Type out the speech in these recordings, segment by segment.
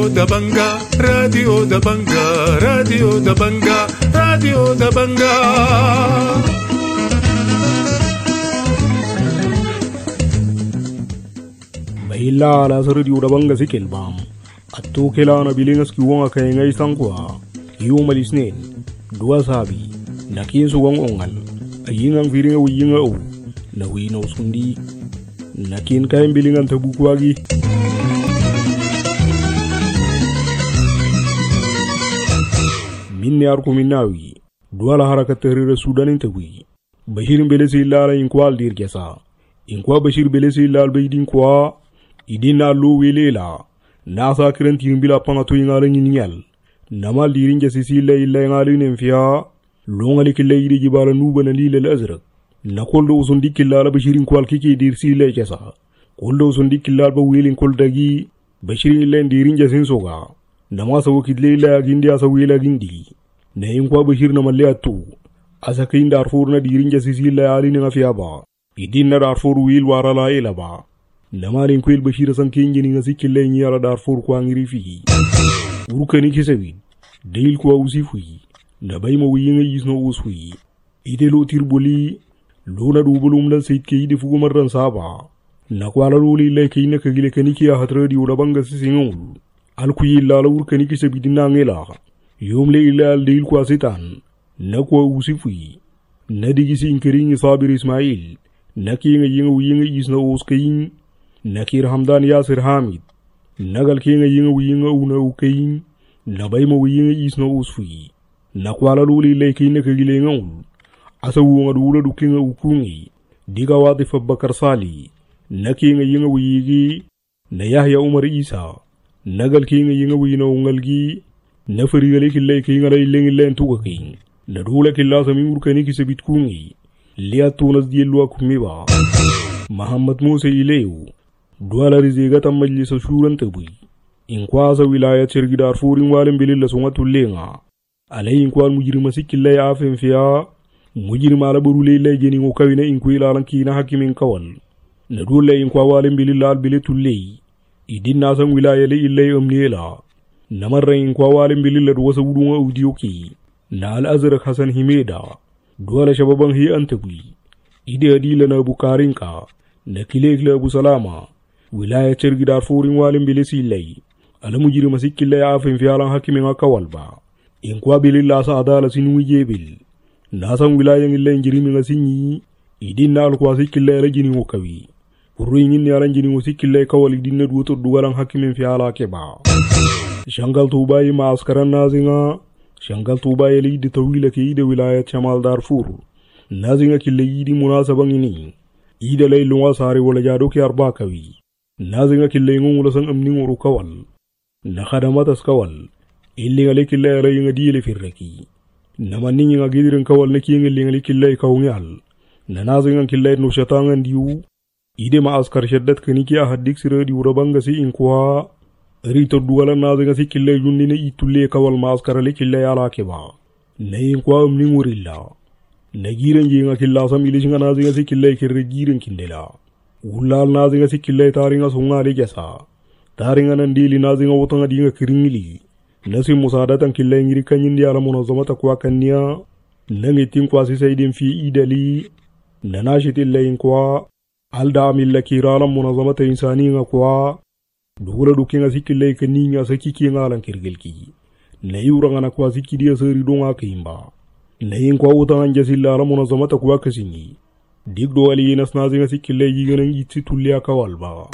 da Banga, Radio da Banga, Radio da Banga, Radio da Banga. Baila la Radio da Banga sikilbam. Atto kelana bilingas kiwanga kayengay sangkwa. Yung malisnin, dua sabi, nakin suwang ongal, ayingang viringa wiyinga o, na wino sundi, nakin kayang bilingan tabukwagi. Minni arko minnawi, dua la harakat tahrir Sudanin tawi, Bashir belesi ilala inkwal dir kesa, inkwa Bashir belesi ilal baydin kwa, idin na lo welela, nasa kiran tirimbila pangato ingalang inyal. Namal dirin jasisi illa ngalin enfia longali killa yidi jibala nuba na lila al-azraq na koldo usundi killa la bashirin kwal kiki dir sila kesa koldo usundi killa ba wilin kol dagi bashirin illa dirin jasin soga nama sawo kidle illa gindi asa wila gindi na inkwa bashir na malle atu asa kain darfur na dirin jasisi illa alin ngafia ba idin na darfur wil warala ila ba namalin kwil bashir san kinjini ngasi killa nyala darfur kwa ngirifi urukani kisawi deil kwa usifui na bayma wiyinga yisno usfui ide lo tirboli lo na dubulum la sayt ke ide fugo marran saba na kwala loli le kayna kagile kaniki ya hatradi ura banga sisingol alkuyi la la urukani kisabi dinna ngela yomle ila deil kwa sitan na kwa usifui na digisi inkering sabir ismail na kinga yinga wiyinga yisno uskayin na kir hamdan yasir hamid nagal kinga yinga wiyinga una ukayin na bayma wiyinga isno usfui na kwala loli le kayna kagile ngol asa wonga dula dukinga ukungi diga wadi Bakar Sali na kinga yinga wiyigi na Yahya Umar Isa nagal kinga yinga wiyina ungalgi na farigale kille kinga la ileng len tukakin na dula killa sami urkani kisabit kungi liya tunas dielwa kumiba Muhammad Musa Ileyu duala rizega tam majlisa shuran tabi inkwasa wilaya chergi Darfurin walin bililla sungatu lenga alay inkwal mujirima sikilla ya afen fiya mujirima ala burule illa jeni ngokawina inkwila lankina hakimin kawal na dole inkwa walin bililla al biletulay idin nasan wilaya le illa amniela namarra inkwa walin bililla duwasa wudunga udioki na al azrak Hasan Himeda duala shababan hi antabi ide adila na bukarinka na kilekla Abu Salama wilaya chergi Darfurin walin bilisi lay ala mujirima sikilla ya afen fiyalan hakimin akawal ba inkwa bililla sa adala sinu yebil nasan wilaya ngilla injirimi ngasinyi idin na alkwa sikilla la jini ngokawi kurringin ya lanjini ngosikilla kawal idin na duwoto duwalan hakimin fiyala keba shangal tubai ma askaran nazinga shangal tubai li de tawila ke ide wilaya chamal Darfur nazinga killa yidi munasaban ini ida lay lunga sare wala jado ki arba kawi nazinga killa ngula san amni nguru kawal na khadamatas kawal illi ngale killa ray nga diele firraki namani nga gidirin kawal na ki ngali ngali killa kawngal na nazinga killa no shatangan diu ide ma askar shaddat kaniki a haddik siradi urabanga si inkwa rito duwala nazinga si killa jundine itulle kawal ma askar le killa yala keba na inkwa amni ngurilla na giren jinga killa sam ili singa nazinga si killa kirre giren kindela ulal nazinga si killa taringa sunga le jasa taringa nandili nazinga wotanga dinga kiringili nasi musadatan killa ngiri kanyindi ala munazamata kwa kanya nangitin kwa si saidin fi idali nanashiti layin kwa alda amilla kirala munazamata insani nga kwa dugula dukinga sikilla kaninya sakiki ngalan kirgilki na yuranga na kwa sikidi asari donga kaimba na yin kwa utanga jasilla ala munazamata kwa kasinyi digdo ali nasnazinga sikilla yigana yitsi tulya kawalba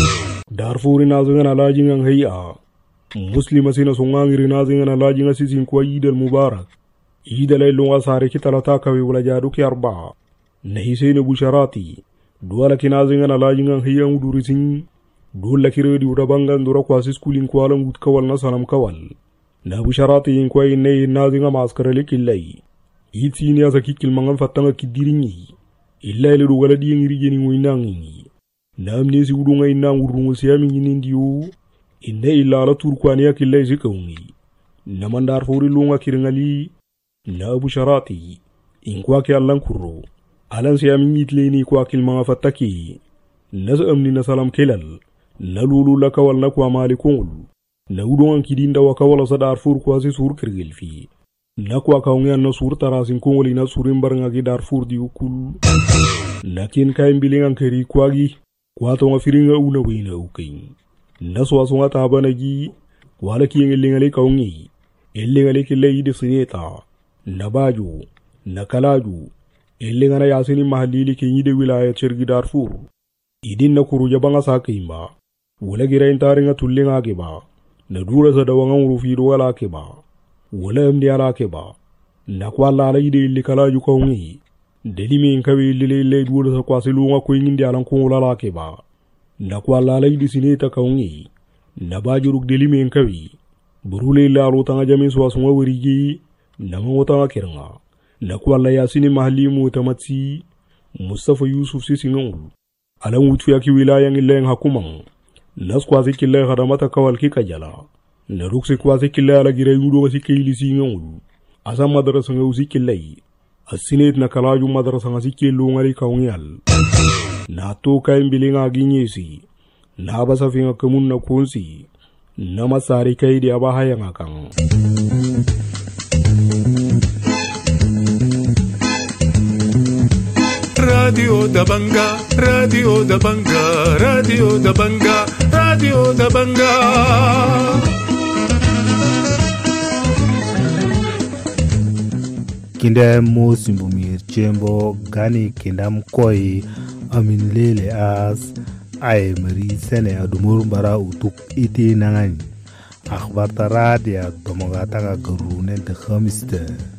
Darfurin nazinga alajinga hayya muslima sina sungangiri nazinga alajinga sisin kwa Eid al-Mubarak Eid al-Lunga sare ki talata kawe wala jadu ki arba na Hussein Busharati duwala ki nazinga alajinga hayya udurisin duwala ki redi urabanga ndura kwa siskulin kwa alam ut kawal na sanam kawal na Busharati in kwa inne nazinga maskarale killai iti ni asa kikil mangan fatanga kidiringi illa ile duwala di ngiri jeni ngoinangi namne si udunga ina ngurungu siyami ngindiyo inne illa ala turkwani ya killa izikaungi naman Darfuri lunga kiringali na Abu Sharati inkwa ki allan kurro alan siyami ngitleni kwa kilmanga fataki nas amni na salam kelal na lulu lakawal na kwa malikungul na udon kidinda wakawala sa Darfur kwasi sur kirgil fi na kwa kaungan na sur tarasin kongoli na surin baranga ki Darfur di ukul na kin kain bilingan keri kwagi kwa tonga firinga una wina ukain na swasonga tabana gi wala ki ngelingale kaungi elingale kile ide sineta na baju na kalaju elingana yasini mahalili ki yide wilaya chergi Darfur idin na kuruja banga sakimba wala gira intaringa tullinga keba na dura sa dawanga urufido wala keba wala amdi ala keba na kwa lala ide ili kalaju kaungi delimi inkawe ili dura sa kwa silunga kuingindi alang kongula la keba na kwa lala ide sineta kaungi na bajuruk delimi inkawe burule ila alutanga jamin suwasunga warigi na mawatanga kiranga na kwa la yasini mahalimu utamatsi Mustafa Yusuf Sisinongul alang utfi aki wilaya ngileng hakumang nas kwasi kille khadamata kawal ki kajala na ruksi kwasi kille ala gira yudo si kili singol asa madrasa ngausi kille asinet na kalaju madrasa ngasi kilo ngari kaungyal na to kay bilinga ginyesi na basa finga kamun na kunsi na masari kay di abahaya ngakang Radio da Banga, Radio da Banga, Radio da Banga, Radio da Banga. Kinda Mosimbumir Chembo Gani Kindam Koi Aminlele as Ay Mari Sene Adumur Bara Utuk Iti Nangan Akhbata Radia Domogata Garune de Khamiste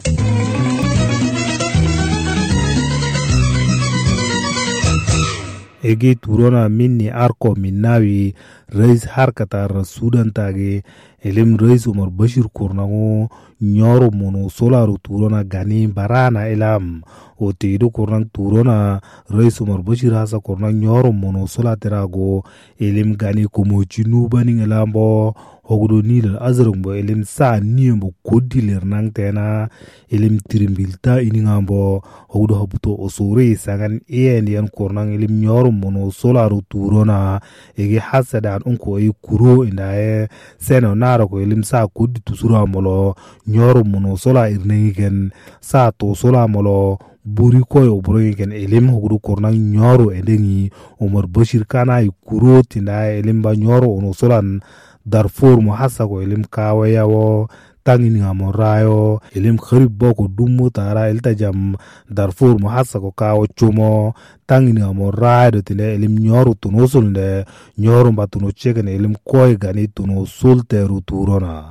Egi turona minni arko minnawi Rais harkata rasudan tage elim Rais Umar Bashir Kurnago nyoro mono solaru turona gani barana elam o teidu kurnan turona Rais Umar Bashir hasa kurna nyoro mono solaterago elim gani kumochinu baning elambo hogudo nilal azrumbo elim sa niembo kodiler nang tena elim tirimbilta iningambo hogudo habuto osore sangan yan kurnan elim nyoro mono solaru turona ege hasadan unko e kuro indae seno naro ko elim sa kodi tusura molo nyoro mono sola irnegen sa to sola molo buri koyo brogen elim hogudo kurnan nyoro edengi Umar Bashir kana e kuro tindae elim ba nyoro ono solan Darfur muhasa ko elim kawaya wo tangin ngamorayo elim kharib boko dummo tara eltajam Darfur muhasa ko kawo chumo tangin ngamorayo tine elim nyoru tunosul de nyoru batuno cheken elim koy gani tuno sulte ruturona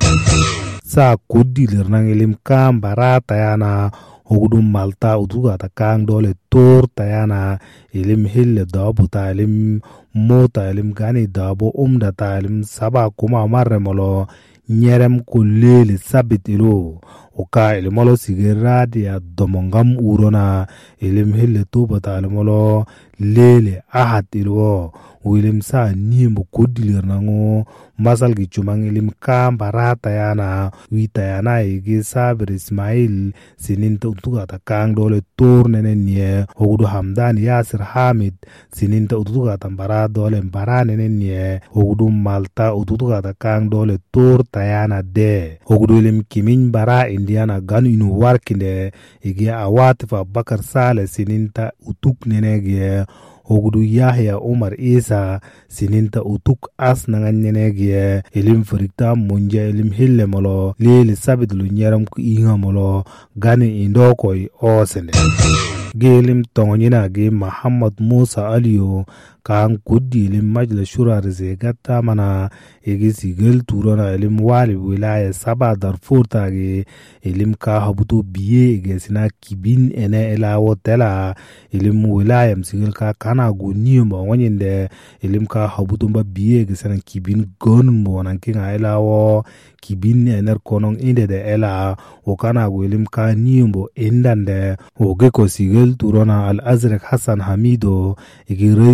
sa kudi lernang elim kam barata yana hogudum malta utuga ta kang dole tor tayana elim hille dabu ta elim mota elim gani dabo umda ta elim saba kuma marre molo nyerem ko lele sabitilo oka elimolo sigiradi ya domongam urona elim hille toba ta elimolo lele ahatilo wilim sa nimbo kodilir nango masal gi chumang elim kam barata yana wita yana ege sabir Ismail sinin tutuga ta kang dole tor nene nie hogudu Hamdan Yasir Hamid sinin tutuga ta bara dole bara nene nie hogudu Malta utuga ta kang dole tor tayana de hogudu elim kimin bara Indiana ganu inu warkinde ege Awatifa Bakar Saleh sinin ta utuk nene ge hogudu Yahya Umar Isa sininta utuk as nanganyenegie elim frikta munja elim hille molo lele sabit lu nyaram ku inga molo gani indokoi osene gelim tongonyina ge Muhammad Musa Aliyo kan kudi elim majla shura rezegata mana ege sigel turona elim wali wilaya saba Darfur tage elim ka habuto biye ege sina kibin ene ela wotela elim wilaya msigel ka kana go niyomba wanyende elim ka habuto mba biye ege sina kibin gon mo nankinga ela wo kibin ener konong inde de ela o kana go elim ka niyombo endande o ge ko sigel turona Al Azraq Hassan Hamido ege reis bugul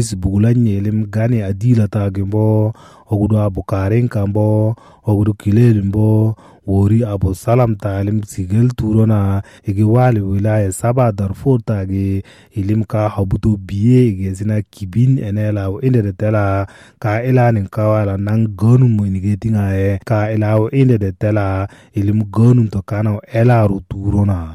bulanye elim gani adila tagimbo ogudu abu karin kambo ogudu kilelimbo wori abu salam talim sigel turona igi wali wilaya saba Darfur tagi ilim ka habuto biye igi zina kibin enela o inde de tela ka elanin kawala nang gonu mo nigetinga ka elawo inde de tela ilim gonu to kana elaru turona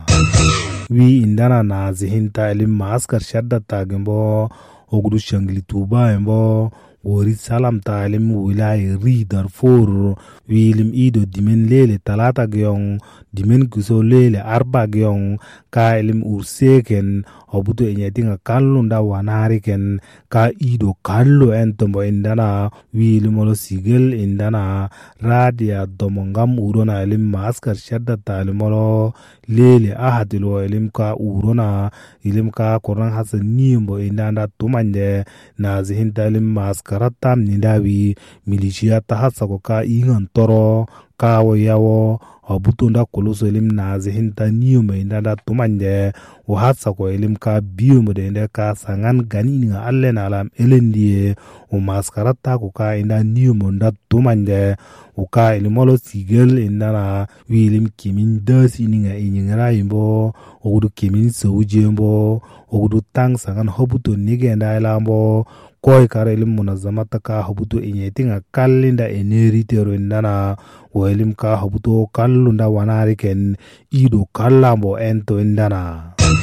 wi indana na zihinta ilim maskar shadda tagimbo ogudu shangli tuba embo wori salam talim wilaya ri Darfur wilim ido dimen lele talata gyong dimen guso lele arba gyong ka ilim urseken obuto enyetinga kallo nda wanari ken ka ido kallo entombo indana wilim olo sigel indana radia domongam urona ilim maskar shadda talim olo lele ahadilo ilim ka urona ilim ka korang hasan nimbo indana tumande na zihinta ilim maskaratam nindawi milishia tahasako ka ingan toro kawo yawo abutunda koloso elim na zihinta niyume indanda tumande uhatsako elim ka biyume de ka sangan gani nga alle na alam elendie o maskarata ko ka inda niyume nda tumande uka elimolo sigel indana wilim kimin das ininga inyingra imbo ogudu kimin sojembo ogudu tang sangan hobuto nigenda ilambo koy kare ilim munazamata ka habuto inyetinga kallinda eneritero indana o ilim ka habuto kallunda wanari ken ido kallambo ento indana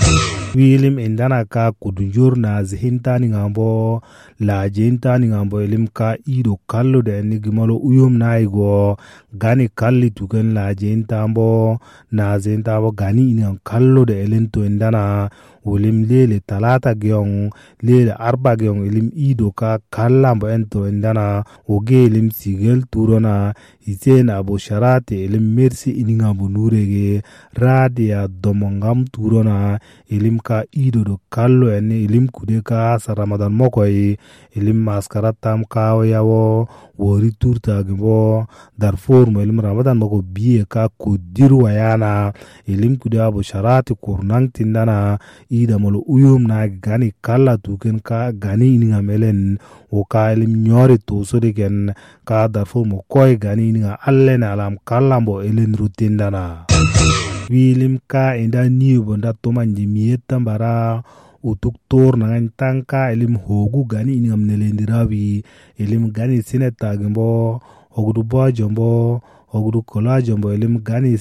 wilim indana ka kudunjur na zihintani ngambo la jintani ngambo ilim ka ido kallo de enigimalo uyum naigo gani kalli tuken la jintambo na zintambo gani ina kallo de elento indana ulim lele talata gyong lele arba gyong ilim ido ka kallambo ento indana oge ilim sigel turona isen abo sharate ilim mersi iningambo nurege radia domongam turona ilim ka ido do kallo ene ilim kude ka sa Ramadan mokoy ilim maskaratam kawo yawo wori turta gimbo Darfur mo ilim Ramadan moko biye ka kudiru wayana ilim kude abo sharate kurnang tindana ida molo uyum na gani kala tuken ka gani ininga melen o ka ilim nyori to so degen ka Darfur mo koy gani ininga alle na alam kalambo elen rutindana wilim ka inda niyo nda tomanji miyetta mbara utuk tor na tanka ilim hogu gani iningam nelendirawi ilim gani sineta gimbo ogudu bajombo ogudu kolajombo ilim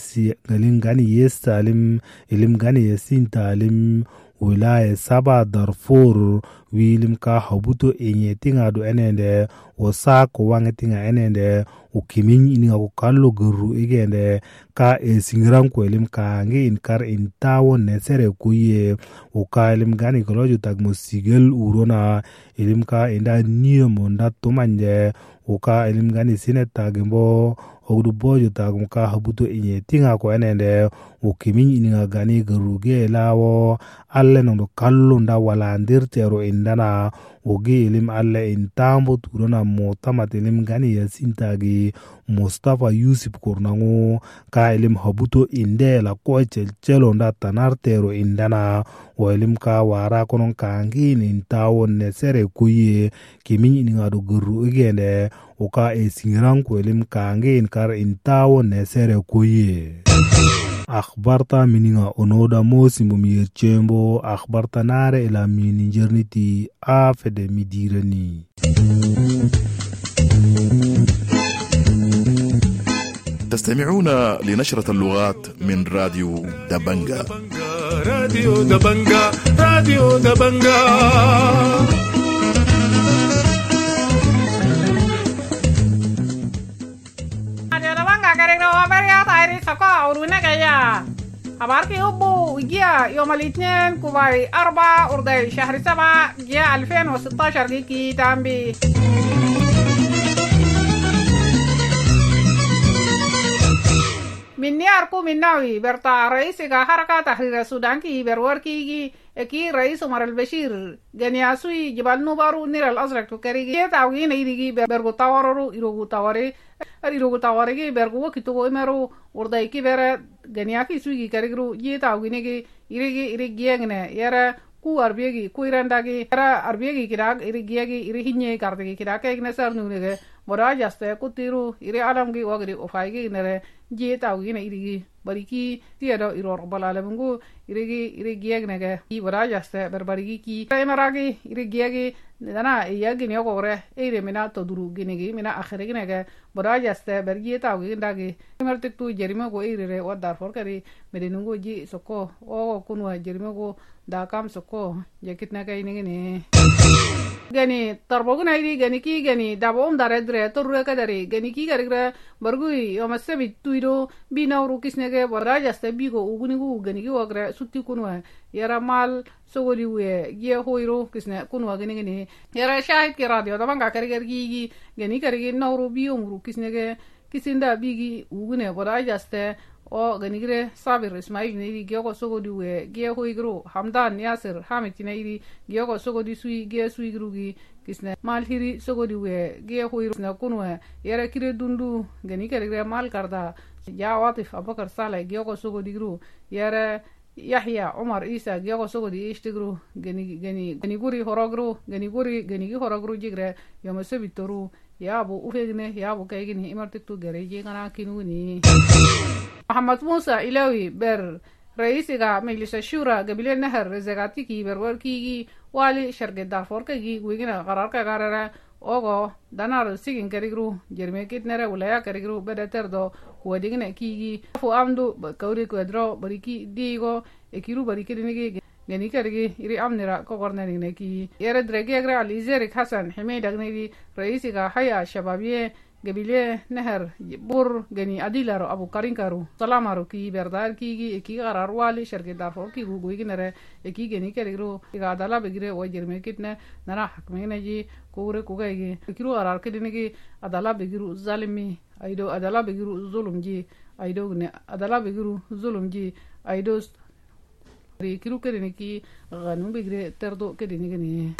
gani yesta ilim gani yesinta ilim wilaya saba Darfur wilim ka habuto enyetinga do enende osako wangetinga enende ukimin ininga ko kallo guru igende ka singiran ko elim ka ngi inkar intawo nesere kuye uka elim gani kolojo tagmo sigel urona elim ka inda niyomo nda tumanje uka elim gani sineta gimbo ogudu bojo tagmo ka habuto enyetinga ko enende ukimin ininga gani garuge lawo alle no kallo nda walandirtero indana ogi ilim alle intambo turona motamat ilim gani yasintagi Mustafa Yusuf Kurnango ka ilim habuto indela ko chelchelo nda tanartero indana o ilim ka wara konon kangi nintawo nesere kuye kimin ininga do guru igende o ka esingiran ko ilim kangi inkar intawo nesere kuye akhbarta mininga onoda mosi mumir chembo akhbarta nare ila mini jerniti afede midirani تستمعون لنشرة اللغات من راديو دبنجا راديو دبنجا راديو دبنجا خبر في أبو جاء يوم الاثنين كوباي 4 أرداي شهر 7 جاء 2016 كي تامبي مني أركو مناوي برتا رئيس حركة تحرير السودان كي بروركي كي رئيس عمر البشير جنياسوي جبال نوبارو نير الأزرق تكريجي تاوين يديجي برغو تاورو يروغو تاوري برغو كتو إمرو وردايكي بر جنياكي سوي كريجرو جي تاويني يريجي يريجي يرا ku arbiyegi ku irandagi era arbiyegi kira iri giyagi iri hinye kardagi kira kay nasar nunege boda jaste ku tiru iri alamgi wagri ofaygi nere jeta wina iri bariki tiado iror balale mungu iri giyag nege i boda jaste berbarigi ki emaragi iri giyagi dana iyagi ni ogore ire mina toduru ginigi mina akhirigi nege boda jaste berjeta windagi emartik tu jerime go ire wadar forkari medinungu ji soko o kunwa jerime go da kam soko jakitna kay ningini gani tarbogna iri gani ki gani dabom daredre torre kadari gani ki garigre bargui yomasebi tuiro binawru kisnege boda jaste bigo ugunigu gani ki wagre sutti kunwa yara mal sogoli we ye hoiro kisne kunwa gani yara shahid ki radio dabanga kariger gi gani karigi nawru biyumru kisnege kisinda bigi ugune boda jaste o ganigre sabir ismail ne gyogo sogodi we ge hoigro hamdan yasir hamid ne iri gyogo sogodi sui ge sui grugi kisne mal hiri sogodi we ge hoigro na kunwa yara kire dundu gani kare mal karda ya watif abakar sala gyogo sogodi gru yara yahya umar isa gyogo sogodi ishtigru gani guri horogru gani gi horogru jigre yomasebitoru yabu ufegne yabu kaygini imartiktu gereje kana kinuni محمد موسى إلهي بر رئيسها مجلس الشورى قبل النهر رزقاتي كي بروركي والي شرق دارفور كي ويجينا قرار كقرار اوغو دانار سيجن كريغرو جرمي كيتنرا ولايا كريغرو بدا تردو هو ديغنا كيغي فو امدو كوري كودرو بريكي ديغو اكيرو بريكي دينيغي gani karigi iri amnira ko gornani neki yare drege agra alizerik hasan himay dagnidi raisiga haya shababiye gabile nahar bur gani adilaro abu karinkaru salamaru ki berdar ki qarar wali sharge darfo ki gugi nare ki gani karigro iga dala begire wajirme kitne nara hakmene ji kore kugayge kiru arar kidinigi adala begiru zalimi aido adala begiru zulumji aido ne adala begiru zulumji aido kiru kediniki ganu begire terdo kedinigi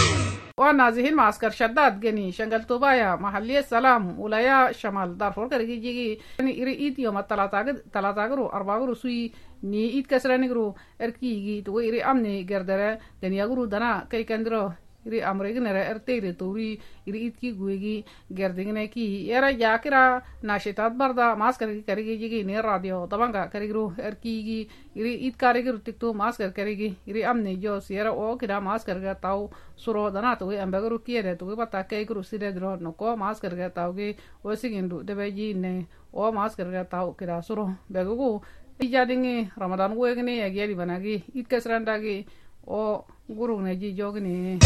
وانا زهين معسكر شداد جني شنغل توبايا محلية سلام ولايا شمال دارفور كرجي جيجي يعني إيد يوم تلاتاغرو أربعاغرو سوي ني إيد كسرانيغرو إركيجي تو إيري أمني جردرة دنياغرو دنا كي كندرو إيري أمريكا نرى إرتيري توري إيري إيد كي جويجي جردينه كي يرى جاكرا ناشطات بردا معسكر كرجي جيجي نير راديو طبعا كرجرو إركيجي إيري إيد كاريغرو تكتو معسكر كرجي إيري أمني جوس يرى أو كده معسكر كتاو suro dana to ambagaru kiere to bata kay gru sire dro no ko masker ga tawge wasigindu debeji ne o masker ga taw kira suro begugu ijadingi ramadan wegne yagi banagi itkasrandagi o guru ne ji jogne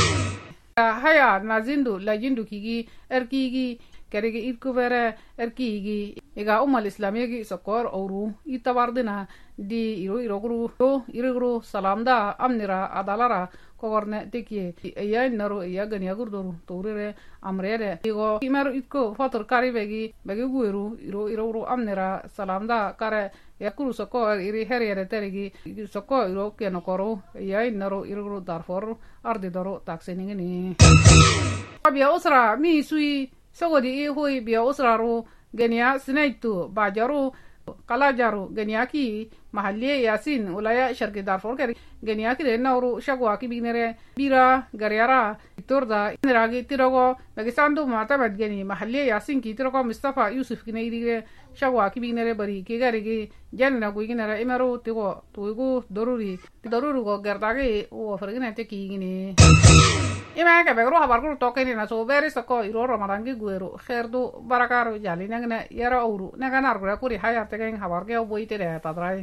haya nazindu lajindu kigi erkigi kerege itkuvere erkigi ega umal islamiyagi sokor oru itawardina di iro guru salamda amnira adalara kogorne tekie iya naro iya gania gurduru tourere amrere igo imeru itko fotor kari begi gueru iro amnira salamda kare yakuru soko iri herere terigi soko iro kenokoro iya naro iro darfor ardi doro takseningini abia usra mi sui sogodi hoi bia usra ro gania sinaitu bajaru kalajaru geniaki mahalliye yasin ulaya sharqi darfur kari geniaki de nauru shagwa ki bignere bira garyara torda inragi tirogo bagisandu matabat geni mahalliye yasin ki tirogo mustafa yusuf ki neire shagwa ki bignere bari ki garigi janna go ignere imaro tigo tuigo doruri go gardage o fergine te ki gini ima ka begro habar ko tokeni na so beri sako iro ramadangi guero khairdu barakaro jali nagna yara auru nagana argura kuri hayar te gen habar ke boite de tadrai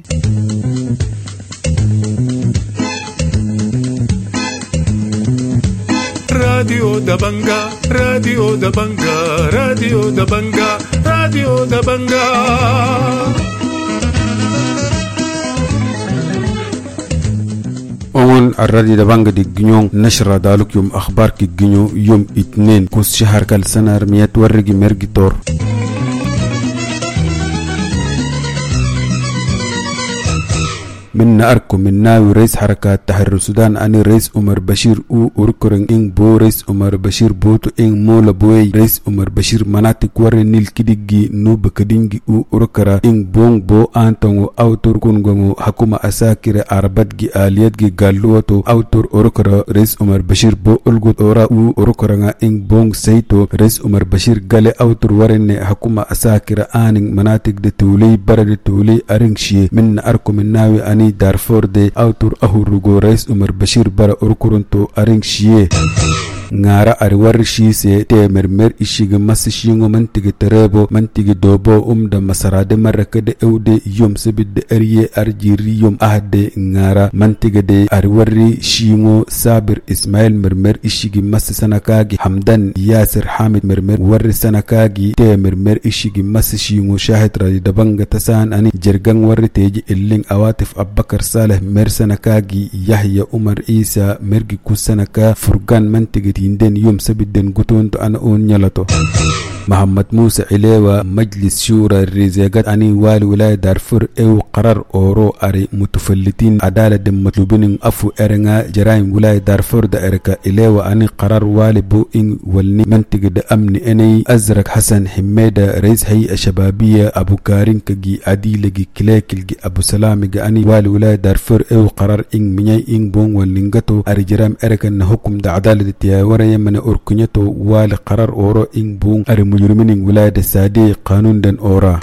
Radio Dabanga, Radio Dabanga, Radio Dabanga, Radio Dabanga. أول الراديو دبانغ دي جنيون نشرة دالك يوم أخبار كي جنيو يوم اثنين كوس شهر كالسنة رميات ورقي مرقي تور من أركو من ناوي رئيس حركة تحرير السودان أني رئيس عمر بشير أو أوركرن إن بو رئيس عمر بشير بوتو إن مولا بوي رئيس عمر بشير مناطق ورن نيل كديجي نوب كدينجي أو أوركرا إن بون بو أنتو أوتور كونغو حكومة أساكر عربتجي آلياتجي قالوتو أوتور أوركرا رئيس عمر بشير بو ألغوت أورا أو أوركرا إن بون سيتو رئيس عمر بشير قال أوتور ورن حكومة أساكر آنين مناطق دي تولي برد تولي أرنشي من أركو من ناوي أني دارفور دي أوتور أهورغو رئيس عمر بشير برا أوركورنتو أرنشي ngara arwar shi se te mermer ishiga masishingo mantigi terebo mantigi dobo da masarade maraka de eude yom sebid de eriye arjiri yom ahde ngara mantigi de arwari shingo sabir ismail mermer ishigi masisanakagi hamdan yasir hamid mermer warri sanakagi te mermer ishigi masishingo shahid radi dabanga tasan ani jirgan warri teji illing awatif abbakar saleh mer sanakagi yahya umar isa mergi kusanaka furgan mantigi تيندن يوم سبدن قطون أنا أون يلاتو محمد موسى عليوة مجلس شورى الرزاقات أني والي ولاية دارفور أو قرار أورو أري متفلتين عدالة دم مطلوبين أفو أرنغا جرائم ولاية دارفور دا إركا عليوة أني قرار والي بو إن والني منطقة دا أمني أني أزرق حسن حميدة رئيس هيئة شبابية أبو كارين كجي عديلة كلاكل أبو سلامي أني والي ولاية دارفور أو قرار إن مني إن بون والنغتو أري جرائم إركا نحكم دا عدالة تياورا يمن أركنيتو والي قرار أورو إن بون أري مجرمين ولاية السادية قانون دن أورا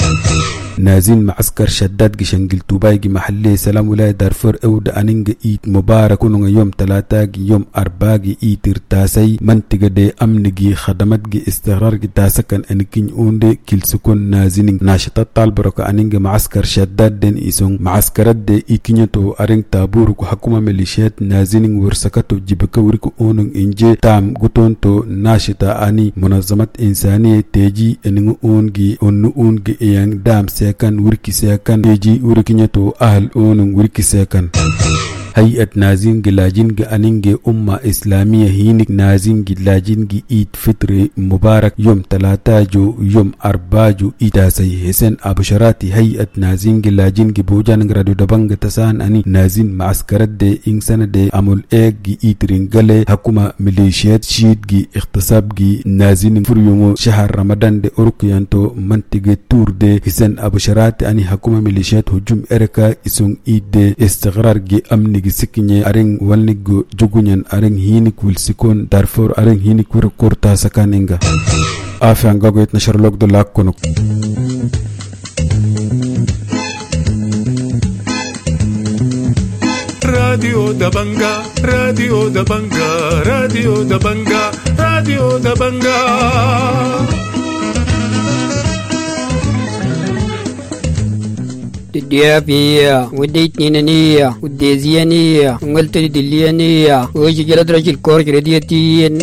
نازين معسكر شداد جشنجل توبايجي محلي سلام ولاية دارفور أود أنينج إيت مبارك ونغ يوم تلاتاجي يوم أرباجي إيت ارتاسي منطقة دي أمنجي خدماتجي استقرارجي تاسكن أنكين أوندي كل سكون نازين ناشطات طالبرك أنينج معسكر شداد دن إسون معسكرات دي إيكينيتو أرين تابورك وحكومة ميليشيات نازين ورسكتو جيبكا وريكو أونن إنجي تام غتونتو ناشطة أني منظمات إنسانية تيجي أنينج أونجي إيان دام سيكن وركي سيكن يجي وركينيتو أهل أونن وركي سيكن هيئة نازين جلاجين أنينج أمة إسلامية هينك نازين جلاجين إيد فطر مبارك يوم 3 يوم 4 إيتاسي حسن أبو شراتي هيئة نازين جلاجين بوجان غرادو دبنغ تسان أني نازين معسكرات دي إنسان دي أمول إيك إيد رنجالي حكومة ميليشيات شيد اغتصاب نازين فريومو شهر رمضان دي أوركيانتو منطقة تور دي حسن أبو شراتي أني حكومة ميليشيات هجوم إركا إسون إيد دي استقرار أمني gisiknya areng walnigo jogunyan areng hinik wilsikon Darfur areng hinik kurta sakaninga afan gagoit na Sherlock do lakkono Radio da Banga, Radio da Banga, Radio da Banga, Radio da Banga. الديافية وديتنينية وديزيانية وملتني دليانية ويجي جلد رجل كورج رديتين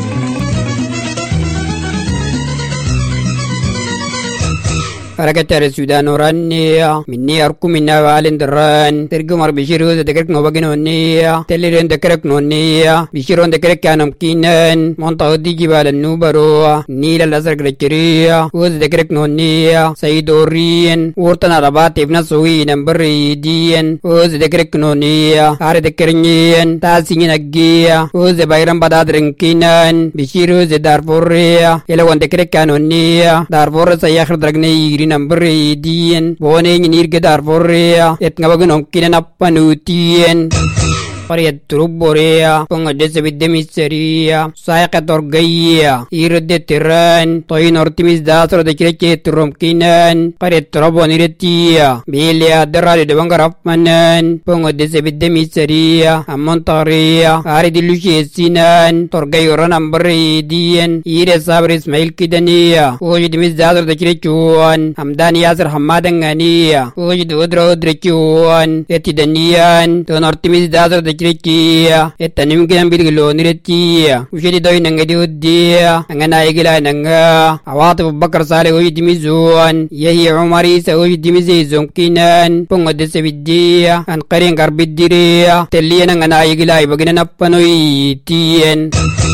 حركة السودان ورانية مني أركو منا والين دران ترجم مر بشيرو ذكرك نوبجنو نية تليرين ذكرك نونية بشيرون ذكرك كانم كينان منطقة دي جبال النوبرو نيل الأزرق الجرية وذ ذكرك نونية سيدورين ورتنا رباط ابن سوي نمبر يدين وذ ذكرك نونية عار ذكرنين تاسين الجية وذ بايرم بدادرن كينان بشيرو ذ دارفورية يلوان ذكرك كانونية دارفور سياخر درجني number diyen bone nir gedar borrea et ngabagun kinen appanutien Pariat Truborea, Ponga de Miseria, Saikator Gaia, Irde Tiran, Toin Ortimis Dasro de Kireke Tromkinan, Pariat Troboniretia, Belia, the Radi de Bangarapmanan, Ponga de Miseria, Amontaria, Ari de Luciesinan, Torgayo Ranambari, Dien, Ire Sabris Mailkidania, Oji de Misdasro de Kirechuan, Hamdani Yazar Hamadangania, Oji de Udro Drechuan, Etidanian, Ton Ortimis Dasro de Kirkia, etanim gilam bilgilo niretia, ushedi doi nangadi uddia, angana igila nanga, awatu Bakar Saleh ujdimizuan, yahi Umari sa ujdimizizun kinan, ponga desevidia, an qarin garbidiria, tellian angana igila ibagina napanoi tien.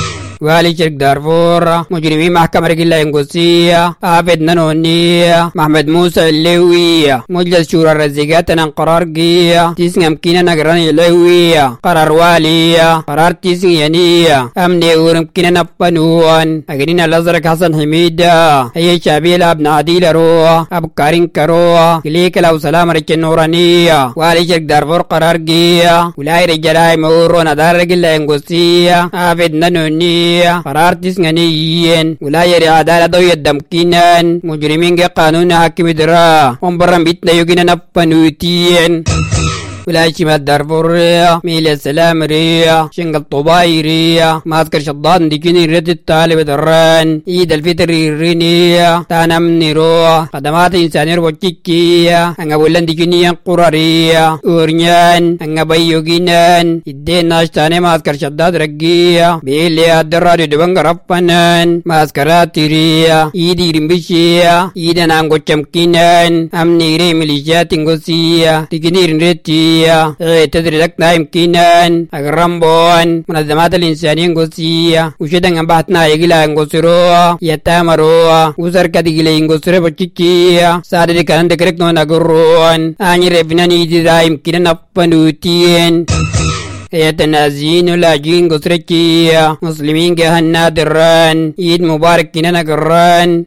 والي شرق دارفور مجرمين محكمة رجل انقصية عابد نانونية محمد موسى اللوية مجلس شورى الرزيقات قرار قية تيسن امكينا نقران اللوية قرار والية قرار تيسن ينية امني ورمكينا نبانوان اقرين الازرق حسن حميدة هي شابيل ابن عديل روح ابو كارين كروح كليك لو سلام رجل نورانية والي شرق دارفور قرار قية ولاي رجلاي مورون دار رجل انقصية عابد نانونية قرار تيسن ينيين ولاي رعادالة دوية دمكينان مجرمين قانون حاكم درا ومبرم بيتنا يوغينا نبانوتين ولاي شمال دارفور ميل السلام ريا شنقل طباي ريا ماسكر شضان ديكيني رد الطالب دران عيد الفطر رينيا تانمني روح خدمات إنسانية وكيكية أنغا بولان ديكيني قرارية أورنيان أنغا بيوغينان إدين ناشتاني ماسكر شداد رقية بيلي الدرادو دبنغ رفنان ماسكرات ريا إيدي رمبشية إيدان أنغو چمكينان أمني ري مليشيات انغوسية ديكيني رنرتي تدري لك نايم كينان أغرامبون منظمات الإنسانية انغوسية وشدن أمباتنا يغلا انغوسيرو يتامرو وزركة ديغلا انغوسيرو بچيكية سادة كان دكرك نون أغرون آني رفناني دي رايم كينان أبنوتين يتنازين ولاجين قصركية مسلمين كهنا دران عيد مبارك كينان قران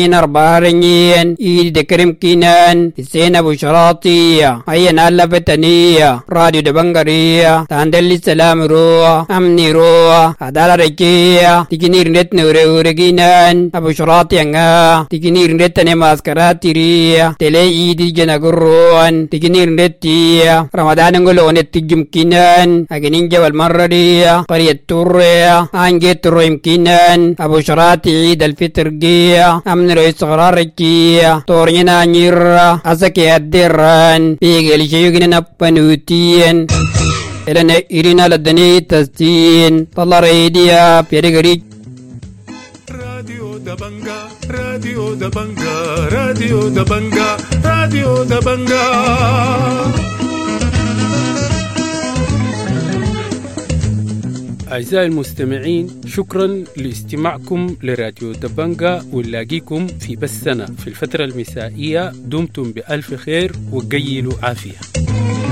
34 عيد دكرم كينان حسين أبو شراطية هيا نالا فتنية راديو دبنغرية تاندل السلام روح أمني روح عدالة ركية تكنير نت نوري كينان أبو شراطي انغا تكنير نت نماسكرات تيرية تلي عيد جنا قرون تكنير نتية رمضان نقولون نتجم كينان أجنين جبل مرة قرية تورية أنجي ترو يمكنن أبو شراتي عيد الفطر جية أمن رئيس قرار جية تورينا نيرة أسكي الدران بيجي شيوغن نبنوتين إلنا إيرينا لدني تستين طلع ريديا بيريغري راديو دبنجا راديو دبنجا راديو دبنجا راديو دبنجا. أعزائي المستمعين، شكرا لاستماعكم لراديو دبنجا، ونلاقيكم في بثنا في الفترة المسائية. دمتم بألف خير وقيلوا عافية.